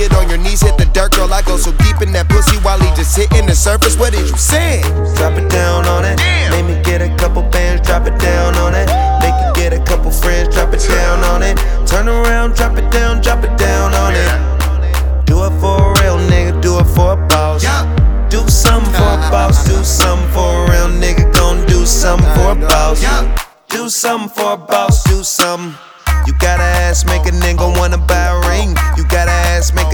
get on your knees, hit the dirt, girl. I go so deep in that pussy while he just hitting the surface. What did you say? Drop it down on it. Make me get a couple bands, drop it down on it. Make you get a couple friends, drop it down on it. Turn around, drop it down on it. Do it for a real nigga, do it for a boss. Do something for a boss, do something for a real nigga. Gon' do something for a boss. Do something for a boss, do something. You gotta ask, make a nigga wanna buy a ring. You gotta ask, make a